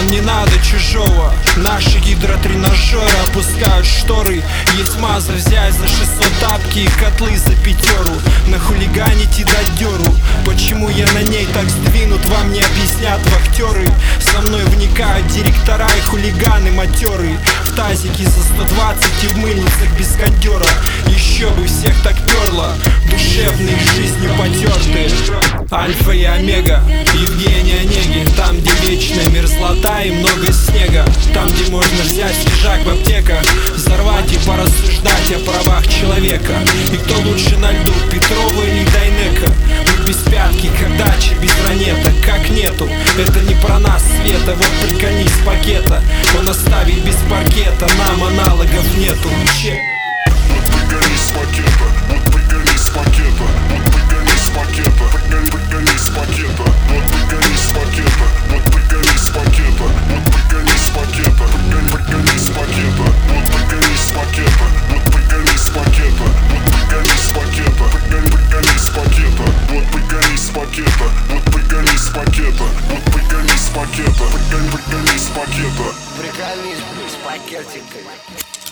Нам не надо чужого. Наши гидротренажеры опускают шторы. Есть маза взять за 600 тапки и котлы за 5. Нахулиганить и дать дёру. Почему я на ней так сдвинут, вам не объяснят вахтеры. Со мной вникают директора и хулиганы матеры. В тазике за 120 и в мыльницах без кондера. Еще бы всех так перло, душевные жизнью потертые. Альфа и Омега, Евгений Онегин. Там, где вечная мерзлота и много снега. Там, где можно взять свежак в аптеках, взорвать и порассуждать о правах человека. И кто лучше на льду, Петрова или Дайнека? Мы без пятки, как дача без ранета. Как нету, это не про нас, Света. Вот приколи с пакета, он оставит без паркета. Нам аналогов нету. Вот приколи с пакета, вот приколи с пакета, вот приколи с пакета, приколи с пакета, вот приколи с пакета, вот приколи с пакета, вот приколи с пакета, приколи с пакета, вот приколи с пакета, вот приколи с пакета, вот приколи с пакета, приколи с пакета, вот приколи с пакета, вот приколи с пакета, вот приколи с пакета, приколи с пакета. Приколись с пакетиками.